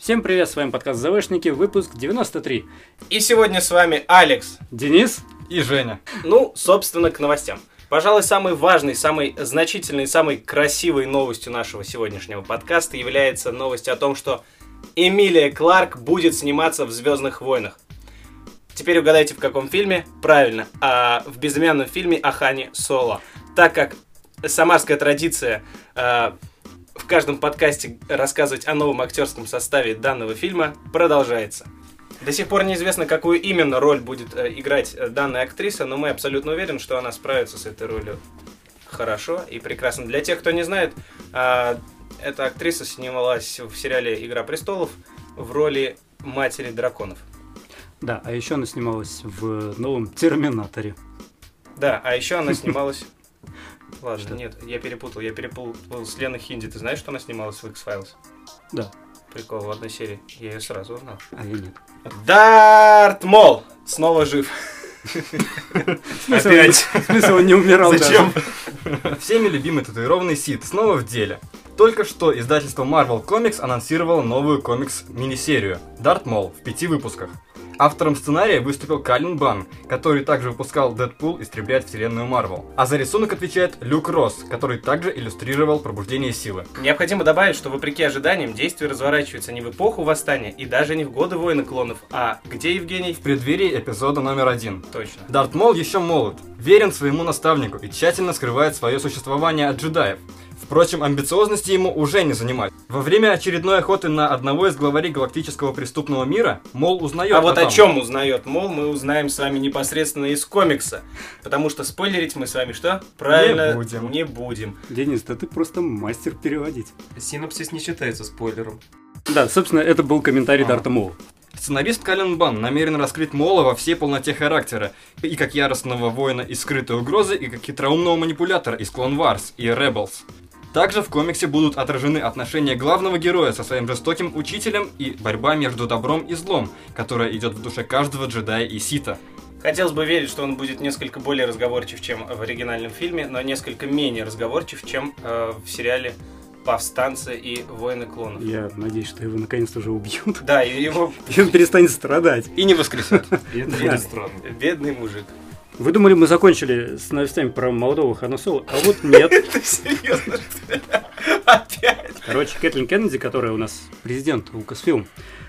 Всем привет, с вами подкаст ЗВшники, выпуск 93. И сегодня с вами Алекс, Денис и Женя. Ну, собственно, к новостям. Пожалуй, самой важной, самой значительной, самой красивой новостью нашего сегодняшнего подкаста является новость о том, что Эмилия Кларк будет сниматься в «Звездных войнах». Теперь угадайте, в каком фильме? Правильно, в безымянном фильме о Хане Соло. Так как самарская традиция в каждом подкасте рассказывать о новом актерском составе данного фильма продолжается. До сих пор неизвестно, какую именно роль будет играть данная актриса, но мы абсолютно уверены, что она справится с этой ролью хорошо и прекрасно. Для тех, кто не знает, эта актриса снималась в сериале «Игра престолов» в роли матери драконов. Да, а еще она снималась в новом «Терминаторе». Да, а еще она снималась... Ладно, Что? Нет, я перепутал с Леной Хинди. Ты знаешь, что она снималась в X-Files? Да, Прикол, в одной серии. Я ее сразу узнал. а я нет. Дарт Мол снова жив. В смысле, он не умирал Зачем? даже. Всеми любимый татуированный Сид снова в деле. Только что издательство Marvel Comics анонсировало новую комикс-мини-серию «Дарт Мол» в 5 выпусках. Автором сценария выступил Калин Бан, который также выпускал «Дэдпул. Истребляет вселенную Марвел». А за рисунок отвечает Люк Росс, который также иллюстрировал «Пробуждение силы». Необходимо добавить, что вопреки ожиданиям действие разворачивается не в эпоху Восстания и даже не в годы Войны клонов, а где, Евгений? В преддверии эпизода номер 1. Точно. Дарт Мол еще молод, верен своему наставнику и тщательно скрывает свое существование от джедаев. Впрочем, амбициозности ему уже не занимать. Во время очередной охоты на одного из главарей галактического преступного мира Мол узнает А вот о том... чем узнает Мол, мы узнаем с вами непосредственно из комикса. Потому что спойлерить мы с вами что? Правильно, не будем. Денис, да ты просто мастер переводить. Синопсис не считается спойлером. Да, собственно, это был комментарий Дарта Мола. Сценарист Калин Бан намерен раскрыть Мола во всей полноте характера, и как яростного воина из скрытой угрозы, и как хитроумного манипулятора из Clone Wars и Rebels. Также в комиксе будут отражены отношения главного героя со своим жестоким учителем и борьба между добром и злом, которая идет в душе каждого джедая и сита. Хотелось бы верить, что он будет несколько более разговорчив, чем в оригинальном фильме, но несколько менее разговорчив, чем в сериале «Повстанцы» и «Войны клонов». Я надеюсь, что его наконец-то уже убьют. Да, и его... И он перестанет страдать. И не воскресят. Это странно. Бедный мужик. Вы думали, мы закончили с новостями про молодого Хана Соло? А вот нет. Ты серьезно, что ли? Опять? Короче, Кэтлин Кеннеди, которая у нас президент Lucasfilm,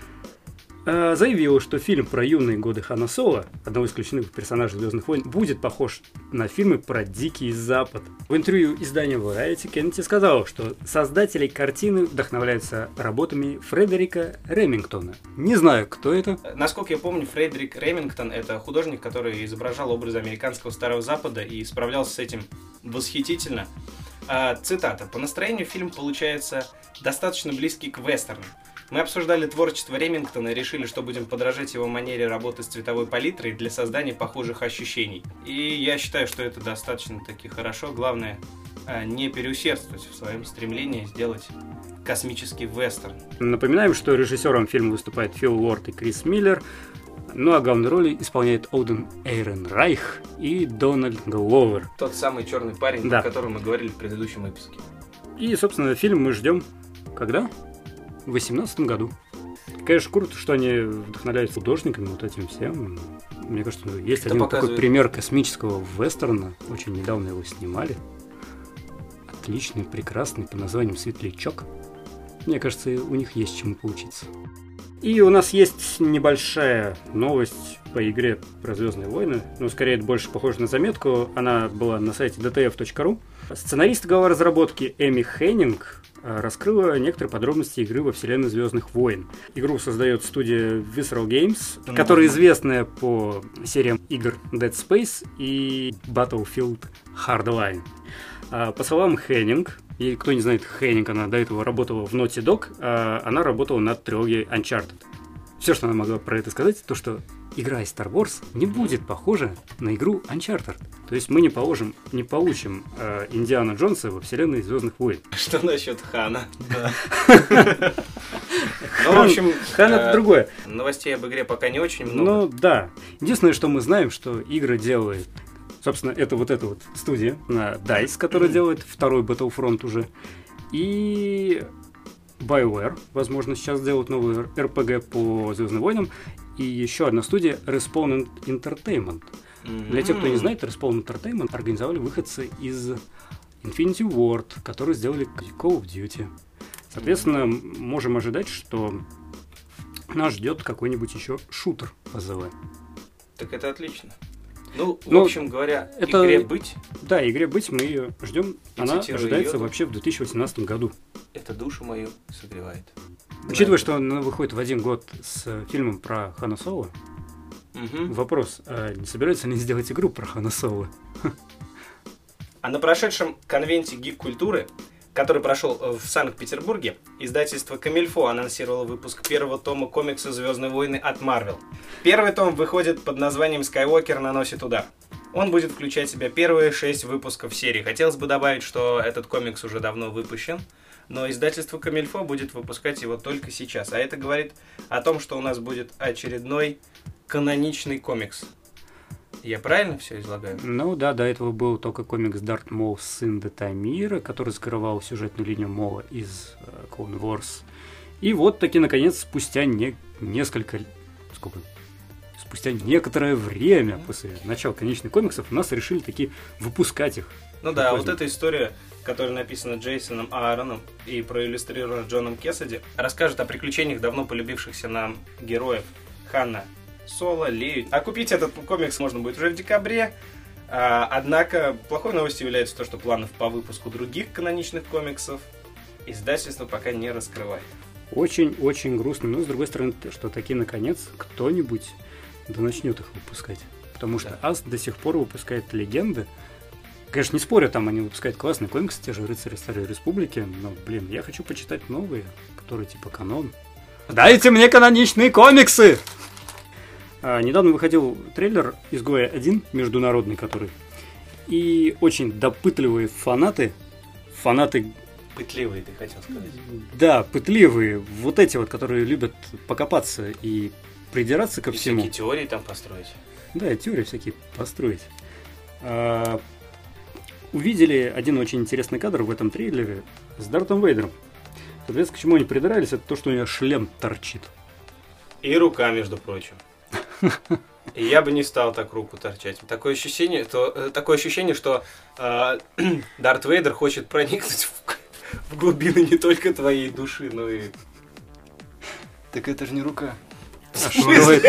заявила, что фильм про юные годы Хана Соло, одного из ключевых персонажей «Звездных войн», будет похож на фильмы про Дикий Запад. В интервью изданию Variety Кеннеди сказала, что создатели картины вдохновляются работами Фредерика Ремингтона. Не знаю, кто это. Насколько я помню, Фредерик Ремингтон — это художник, который изображал образы американского Старого Запада и справлялся с этим восхитительно. Цитата. «По настроению фильм получается достаточно близкий к вестерну. Мы обсуждали творчество Ремингтона и решили, что будем подражать его манере работы с цветовой палитрой для создания похожих ощущений. И я считаю, что это достаточно-таки хорошо. Главное, не переусердствовать в своем стремлении сделать космический вестерн». Напоминаем, что режиссером фильма выступает Фил Лорд и Крис Миллер. Ну а главные роли исполняют Оден Эйренрайх и Дональд Гловер. Тот самый черный парень, Да. о котором мы говорили в предыдущем выпуске. И, собственно, фильм мы ждем когда? В 2018 году. Конечно, круто, что они вдохновляются художниками, вот этим всем. Мне кажется, есть Это один показывает... такой пример космического вестерна. Очень недавно его снимали. Отличный, прекрасный, под названием «Светлячок». Мне кажется, у них есть чему поучиться. И у нас есть небольшая новость по игре про «Звездные войны». Ну, скорее, это больше похоже на заметку. Она была на сайте dtf.ru. Сценарист глава разработки Эми Хеннинг раскрыла некоторые подробности игры во вселенной «Звездных войн». Игру создает студия Visceral Games, которая известная по сериям игр Dead Space и Battlefield Hardline. По словам Хеннинг, и кто не знает Хеннинг, она до этого работала в Naughty Dog, она работала над трилогией Uncharted. Все, что она могла про это сказать, то что игра из Star Wars не будет похожа на игру Uncharted. То есть мы не получим Индиана Джонса во вселенной «Звездных войн». Что насчет Хана? Да. Ну, в общем, Хан это другое. Новостей об игре пока не очень много. Ну да. Единственное, что мы знаем, что игры делает, собственно, это вот эта вот студия на DICE, которая делает второй Battlefront уже. И BioWare, возможно, сейчас сделают новый RPG по Звездным войнам. И еще одна студия Respawn Entertainment. Для тех, кто не знает, Respawn Entertainment организовали выходцы из Infinity Ward, которые сделали Call of Duty. Соответственно, можем ожидать, что нас ждет какой-нибудь еще шутер по ЗВ. Так это отлично. Ну, в общем говоря, это... игре быть. Да, игре быть, мы ее ждем. Она ожидается Йоду. Вообще в 2018 году. Это душу мою согревает. Учитывая, что она выходит в один год с фильмом про Хана Соло, вопрос, а не собираются ли они сделать игру про Хана Соло? А на прошедшем конвенте гик-культуры, который прошел в Санкт-Петербурге, издательство Комильфо анонсировало выпуск первого тома комикса «Звездные войны» от Marvel. Первый том выходит под названием «Скайуокер наносит удар». Он будет включать в себя первые 6 выпусков серии. Хотелось бы добавить, что этот комикс уже давно выпущен, но издательство Комильфо будет выпускать его только сейчас. А это говорит о том, что у нас будет очередной каноничный комикс. Я правильно все излагаю? Ну да, до этого был только комикс Дарт Мол, сын Детамира, который скрывал сюжетную линию Мола из Clone Wars. И вот таки, наконец, спустя спустя некоторое время после начала конечных комиксов у нас решили таки выпускать их. Ну да, вот эта история, которая написана Джейсоном Аароном и проиллюстрирована Джоном Кессиди, расскажет о приключениях давно полюбившихся нам героев Хана Соло, Лею. А купить этот комикс можно будет уже в декабре. Однако плохой новостью является то, что планов по выпуску других каноничных комиксов издательство пока не раскрывает. Очень-очень грустно. Но, с другой стороны, что таки, наконец, кто-нибудь да начнет их выпускать. Потому что АС до сих пор выпускает легенды. Конечно, не спорю, там они выпускают классные комиксы, те же «Рыцари Старой Республики», но, я хочу почитать новые, которые типа канон. Дайте мне каноничные комиксы! Недавно выходил трейлер «Изгоя 1», международный который. И очень допытливые фанаты... Пытливые, ты хотел сказать. Да, пытливые. Вот эти вот, которые любят покопаться и придираться ко всему. Всякие теории там построить. Да, теории всякие построить. Увидели один очень интересный кадр в этом трейлере с Дартом Вейдером. Соответственно, к чему они придрались, это то, что у него шлем торчит. И рука, между прочим. И я бы не стал так руку торчать. Такое ощущение, что Дарт Вейдер хочет проникнуть в глубины не только твоей души, но и... Так это же не рука. А что говорит?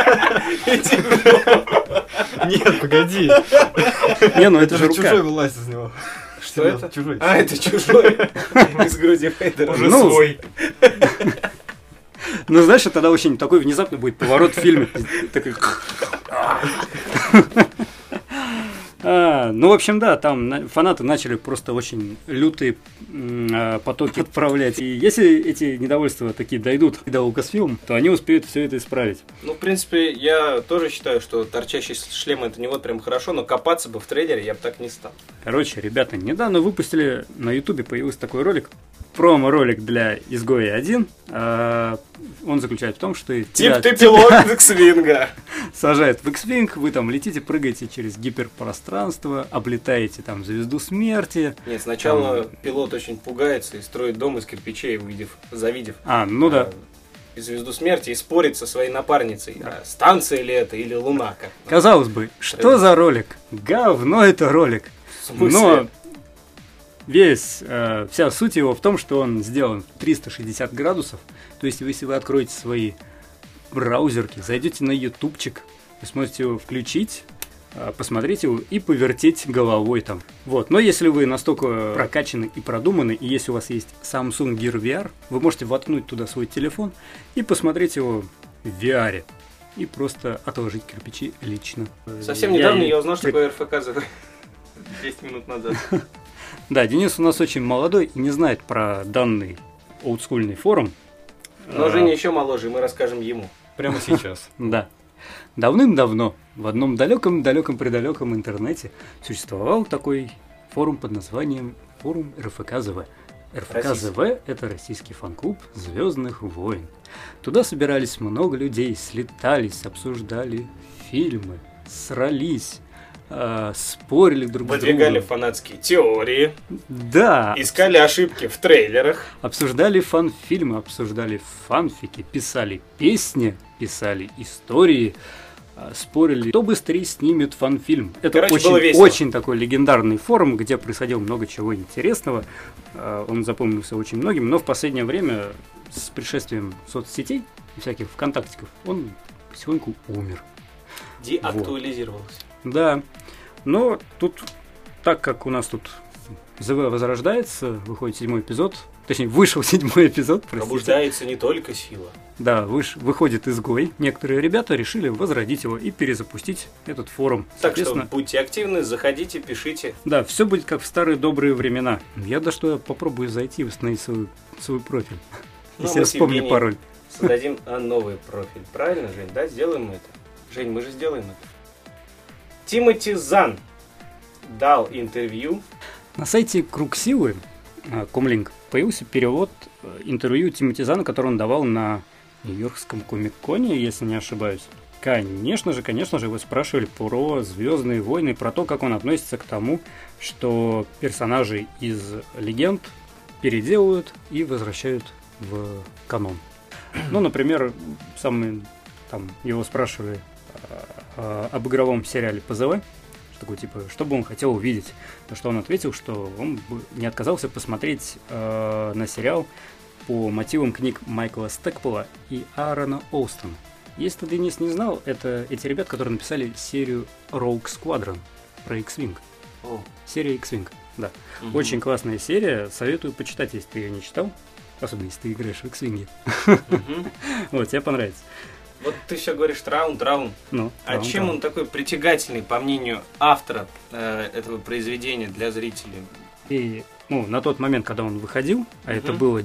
Нет, погоди. Не, ну это же рука. Чужой вылазит из него. Что это? Чужой. А, это чужой. Из груди Вейдера. Уже свой. Ну, знаешь, тогда очень такой внезапный будет поворот в фильме. Такой... Ну, в общем, да, там фанаты начали просто очень лютые потоки отправлять. И если эти недовольства такие дойдут до Lucasfilm, то они успеют все это исправить. Ну, в принципе, я тоже считаю, что торчащий шлем это не вот прям хорошо, но копаться бы в трейлере я бы так не стал. Короче, ребята, недавно выпустили на Ютубе, появился такой ролик, промо-ролик для Изгоя 1. Он заключается в том, что Тип ты пилот X-Wing. Сажает в X-Wing, вы там летите, прыгаете через гиперпространство, облетаете там звезду смерти. Нет, сначала пилот очень пугается и строит дом из кирпичей, завидев звезду смерти, и спорит со своей напарницей. Да. Станция ли это или Луна? Как? Казалось бы, что за ролик? Говно это ролик. В смысле? Но вся суть его в том, что он сделан в 360 градусов. То есть, если вы откроете свои браузерки, зайдете на ютубчик, вы сможете его включить, посмотреть его и повертеть головой там. Вот. Но если вы настолько прокачаны и продуманы, и если у вас есть Samsung Gear VR, вы можете воткнуть туда свой телефон и посмотреть его в VR. И просто отложить кирпичи лично. Совсем недавно я узнал, что такое РФК за 10 минут назад. Да, Денис у нас очень молодой и не знает про данный олдскульный форум. Но Женя еще моложе, и мы расскажем ему. Прямо сейчас. Да. Давным-давно в одном далеком-предалеком интернете существовал такой форум под названием форум РФК-ЗВ. РФК-ЗВ – это российский фан-клуб «Звездных войн». Туда собирались много людей, слетались, обсуждали фильмы, срались, спорили друг с Выдвигали другом. фанатские теории, Да, искали ошибки в трейлерах. обсуждали фан-фильмы, обсуждали фанфики, писали песни, писали истории, спорили, кто быстрее снимет фан-фильм. Это Короче, было весело. очень такой легендарный форум, где происходило много чего интересного. Он запомнился очень многим, но в последнее время с пришествием соцсетей, всяких ВКонтактиков, он потихоньку умер. Деактуализировался. Да, но тут, так как у нас тут ЗВ возрождается, выходит 7-й эпизод, точнее, вышел 7-й эпизод, простите. Пробуждается не только сила. Да, выходит изгой. Некоторые ребята решили возродить его и перезапустить этот форум. Так что будьте активны, заходите, пишите. Да, все будет как в старые добрые времена. Я попробую зайти и восстановить свой профиль. Ну, Если мы я с вспомню Евгением пароль. Создадим новый профиль. Правильно, Жень? Да, сделаем мы это. Жень, мы же сделаем это. Тимоти Зан дал интервью. На сайте Круг Силы, Комлинк, появился перевод интервью Тимоти Зана, который он давал на Нью-Йоркском комик-коне, если не ошибаюсь. Конечно же, его спрашивали про «Звездные войны», про то, как он относится к тому, что персонажей из легенд переделывают и возвращают в канон. Ну, например, его спрашивали об игровом сериале ПЗВ, что бы он хотел увидеть. На что он ответил, что он бы не отказался посмотреть на сериал по мотивам книг Майкла Стэкпола и Аарона Олстона. Если ты, Денис, не знал, это эти ребята, которые написали серию Rogue Squadron про X-Wing. Серия X-Wing, да. Очень классная серия, советую почитать, если ты ее не читал. Особенно, если ты играешь в X-Wing. Вот, тебе понравится. Вот ты все говоришь Траун. А чем он такой притягательный, по мнению автора этого произведения для зрителей? И, на тот момент, когда он выходил, а это было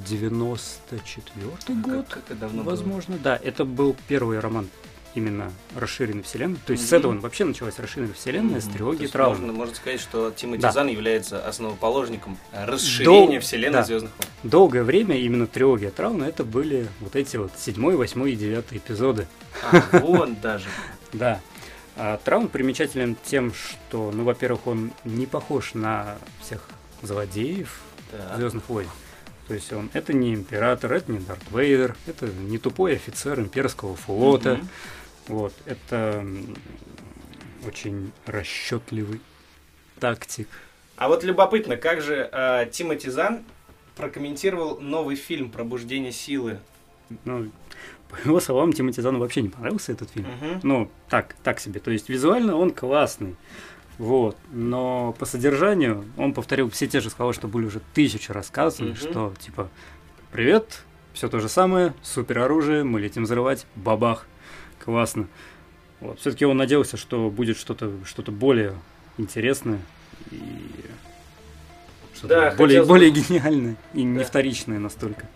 94-й год, как это давно возможно, да, это был первый роман именно расширенной вселенной. То есть с этого вообще началась расширенная вселенная с трилогии Трауна. Можно сказать, что Тимоти Зан является основоположником расширения вселенной Звездных войн. Долгое время именно трилогия Трауна это были вот эти 7, 8 и 9 эпизоды. Вон даже. Да. А Траун примечателен тем, что, во-первых, он не похож на всех злодеев Звездных войн. То есть это не император, это не Дарт Вейдер, это не тупой офицер имперского флота. Вот, это очень расчетливый тактик. А вот любопытно, как же Тимоти Зан прокомментировал новый фильм «Пробуждение силы». По его словам, Тимоти Зану вообще не понравился этот фильм. Так себе. То есть визуально он классный. Вот. Но по содержанию он повторил все те же слова, что были уже 1000 раз сказаны, что типа «Привет, все то же самое, супероружие, мы летим взрывать, бабах». Классно. Вот. Все-таки он надеялся, что будет что-то более интересное и что-то более гениальное и не вторичное настолько.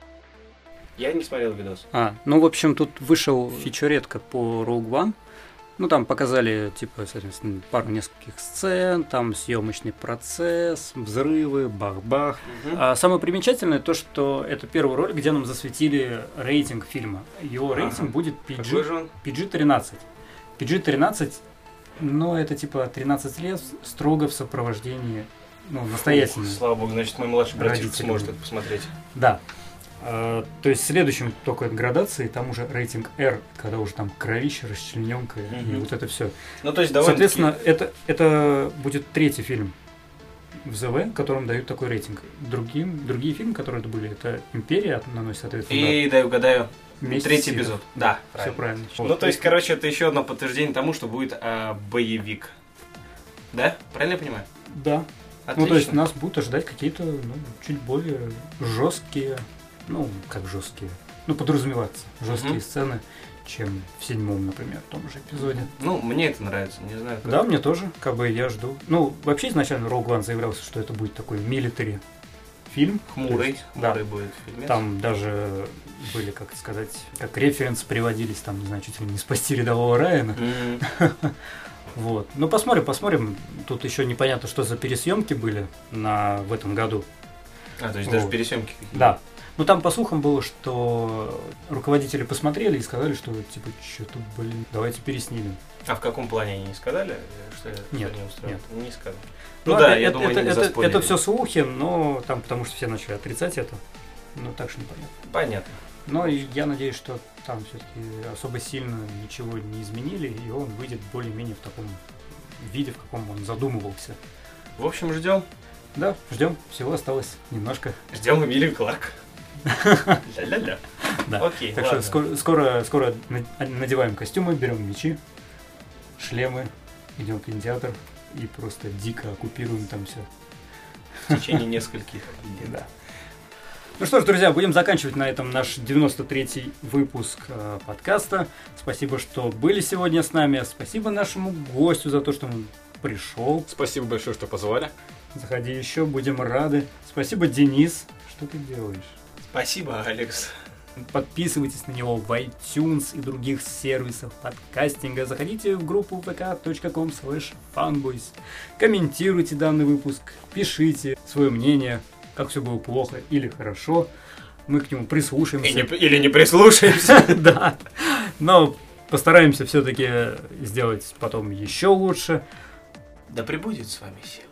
Я не смотрел видос. В общем, тут вышел фичуретка по Rogue One. Там показали, соответственно, пару нескольких сцен, там съемочный процесс, взрывы, бах-бах. А самое примечательное то, что это первый ролик, где нам засветили рейтинг фильма. Его рейтинг будет PG-13. PG-13, это 13 лет строго в сопровождении, настоятельно. Слава богу, значит, мой младший братик сможет это посмотреть. Да. То есть в следующем только градации там уже рейтинг R, когда уже там кровище, расчлененка и вот это все. То есть соответственно, это будет 3-й фильм в ЗВ, которым дают такой рейтинг. Другие фильмы, которые это были, это Империя наносит, соответственно. И дай угадаю. Месяц 3-й эпизод. Да, все правильно. То есть, это еще одно подтверждение тому, что будет боевик. Да? Правильно я понимаю? Да. Отлично. То есть нас будут ожидать какие-то чуть более жесткие. Как жесткие. Подразумеваться. Жесткие сцены, чем в 7-м, например, в том же эпизоде. Мне это нравится, не знаю. Да, мне тоже, я жду. Вообще изначально Rogue One заявлялся, что это будет такой милитари фильм. Хмурый будет фильмец. Там даже были, как референсы приводились, там, не знаю, чуть ли не «Спасти рядового Райана». Вот. Посмотрим. Тут еще непонятно, что за пересъемки были в этом году. То есть даже пересъемки какие-то. Да. Ну, там по слухам было, что руководители посмотрели и сказали, что, типа, что-то, давайте переснимем. А в каком плане они не сказали? Что Нет, не устроило? нет. Не сказали. Ну, Ну да, это, я думаю, они не это заспойлерили. все слухи, но там, потому что все начали отрицать это. Ну, так что непонятно. Понятно. Но я надеюсь, что там все-таки особо сильно ничего не изменили, и он выйдет более-менее в таком виде, в каком он задумывался. В общем, ждем. Да, ждем. Всего осталось немножко. Ждем Эмилию Кларк. Ля-ля-ля. Да. Окей, Так ладно. что скоро надеваем костюмы, берем мечи, шлемы, идем в кинотеатр и просто дико оккупируем там все. В течение нескольких дней. Да. Ну что ж, друзья, будем заканчивать на этом наш 93-й выпуск подкаста. Спасибо, что были сегодня с нами. Спасибо нашему гостю за то, что он пришел. Спасибо большое, что позвали. Заходи еще, будем рады. Спасибо, Денис. Что ты делаешь? Спасибо, Алекс. Подписывайтесь на него в iTunes и других сервисах подкастинга. Заходите в группу vk.com/fanboys. Комментируйте данный выпуск. Пишите свое мнение, как все было плохо или хорошо. Мы к нему прислушаемся. Или не прислушаемся. Да. Но постараемся все-таки сделать потом еще лучше. Да пребудет с вами сила.